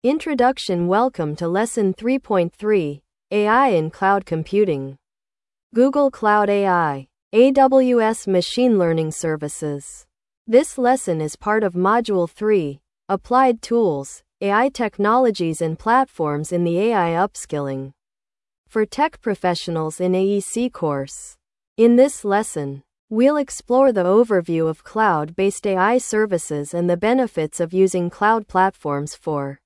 Introduction. Welcome to Lesson 3.3, AI in Cloud Computing. Google Cloud AI, AWS Machine Learning Services. This lesson is part of Module 3, Applied Tools, AI Technologies and Platforms in the AI Upskilling for Tech Professionals in AEC course. In this lesson, we'll explore the overview of cloud-based AI services and the benefits of using cloud platforms for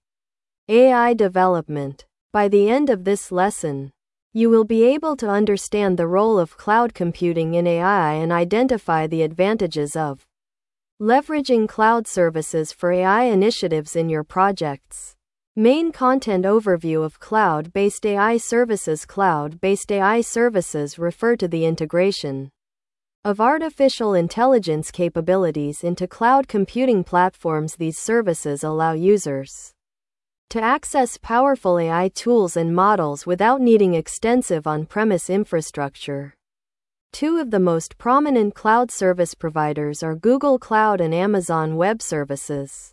AI development. By the end of this lesson, you will be able to understand the role of cloud computing in AI and identify the advantages of leveraging cloud services for AI initiatives in your projects. Main content overview of cloud-based AI services. Cloud-based AI services refer to the integration of artificial intelligence capabilities into cloud computing platforms. These services allow users to access powerful AI tools and models without needing extensive on-premise infrastructure. Two of the most prominent cloud service providers are Google Cloud and Amazon Web Services.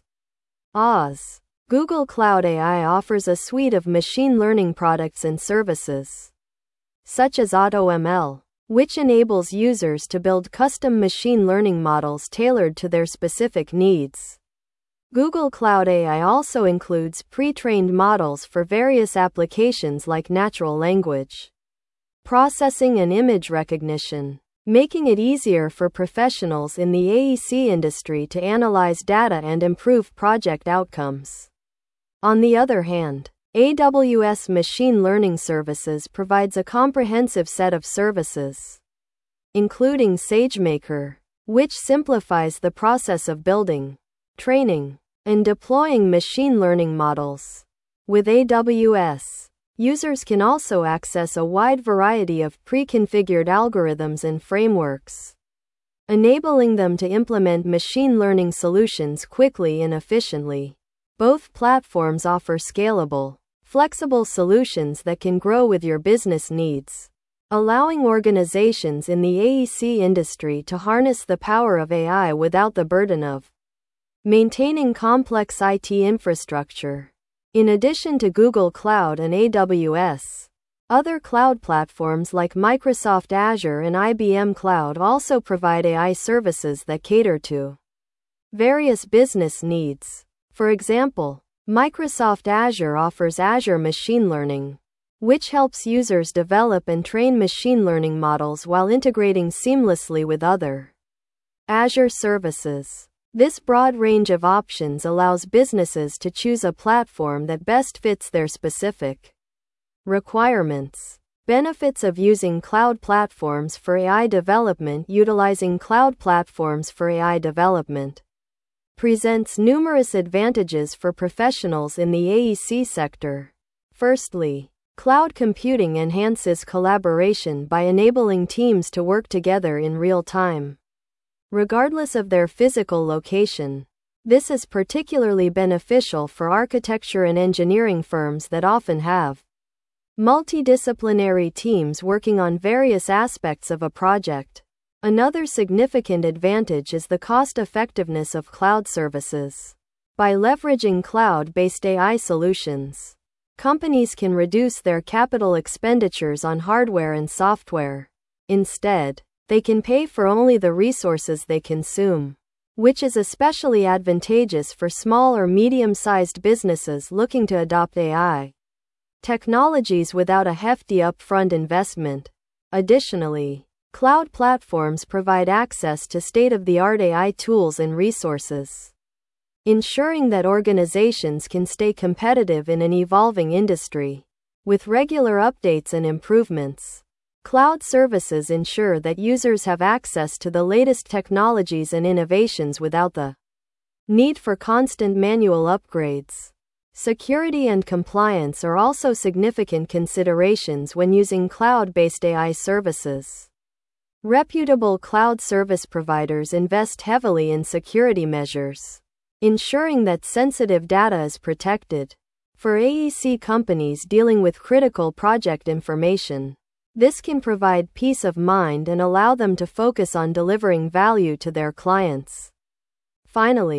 Oz. Google Cloud AI offers a suite of machine learning products and services, such as AutoML, which enables users to build custom machine learning models tailored to their specific needs. Google Cloud AI also includes pre-trained models for various applications like natural language processing and image recognition, making it easier for professionals in the AEC industry to analyze data and improve project outcomes. On the other hand, AWS Machine Learning Services provides a comprehensive set of services, including SageMaker, which simplifies the process of building, training, and deploying machine learning models. With AWS, users can also access a wide variety of pre-configured algorithms and frameworks, enabling them to implement machine learning solutions quickly and efficiently. Both platforms offer scalable, flexible solutions that can grow with your business needs, allowing organizations in the AEC industry to harness the power of AI without the burden of maintaining complex IT infrastructure. In addition to Google Cloud and AWS, other cloud platforms like Microsoft Azure and IBM Cloud also provide AI services that cater to various business needs. For example, Microsoft Azure offers Azure Machine Learning, which helps users develop and train machine learning models while integrating seamlessly with other Azure services. This broad range of options allows businesses to choose a platform that best fits their specific requirements. Benefits of using cloud platforms for AI development. Utilizing cloud platforms for AI development presents numerous advantages for professionals in the AEC sector. Firstly, cloud computing enhances collaboration by enabling teams to work together in real time, regardless of their physical location. This is particularly beneficial for architecture and engineering firms that often have multidisciplinary teams working on various aspects of a project. Another significant advantage is the cost-effectiveness of cloud services. By leveraging cloud-based AI solutions, companies can reduce their capital expenditures on hardware and software. Instead, they can pay for only the resources they consume, which is especially advantageous for small or medium-sized businesses looking to adopt AI technologies without a hefty upfront investment. Additionally, cloud platforms provide access to state-of-the-art AI tools and resources, ensuring that organizations can stay competitive in an evolving industry. With regular updates and improvements, cloud services ensure that users have access to the latest technologies and innovations without the need for constant manual upgrades. Security and compliance are also significant considerations when using cloud-based AI services. Reputable cloud service providers invest heavily in security measures, ensuring that sensitive data is protected. For AEC companies dealing with critical project information, this can provide peace of mind and allow them to focus on delivering value to their clients. Finally,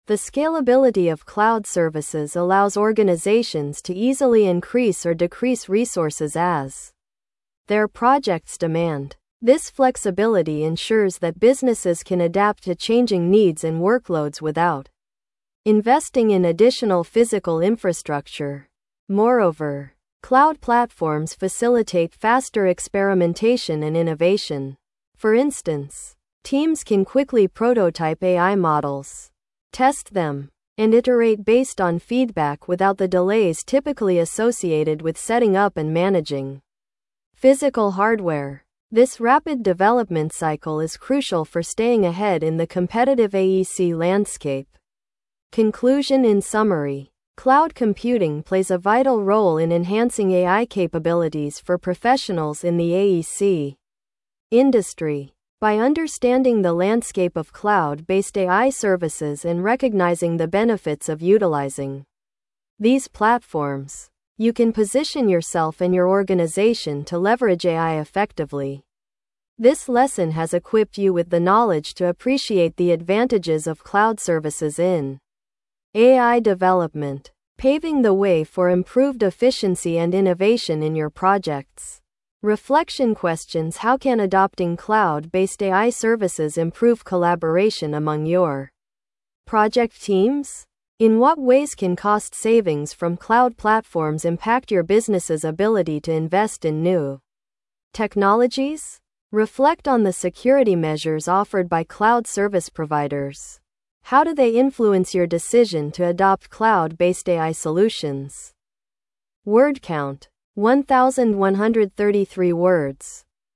The scalability of cloud services allows organizations to easily increase or decrease resources as their projects demand. This flexibility ensures that businesses can adapt to changing needs and workloads without investing in additional physical infrastructure. Moreover, cloud platforms facilitate faster experimentation and innovation. For instance, teams can quickly prototype AI models, test them, and iterate based on feedback without the delays typically associated with setting up and managing physical hardware. This rapid development cycle is crucial for staying ahead in the competitive AEC landscape. Conclusion. In summary, cloud computing plays a vital role in enhancing AI capabilities for professionals in the AEC industry. By understanding the landscape of cloud-based AI services and recognizing the benefits of utilizing these platforms, you can position yourself and your organization to leverage AI effectively. This lesson has equipped you with the knowledge to appreciate the advantages of cloud services in AI development, paving the way for improved efficiency and innovation in your projects. Reflection questions. How can adopting cloud-based AI services improve collaboration among your project teams? In what ways can cost savings from cloud platforms impact your business's ability to invest in new technologies? Reflect on the security measures offered by cloud service providers. How do they influence your decision to adopt cloud-based AI solutions? Word count: 1,133 words.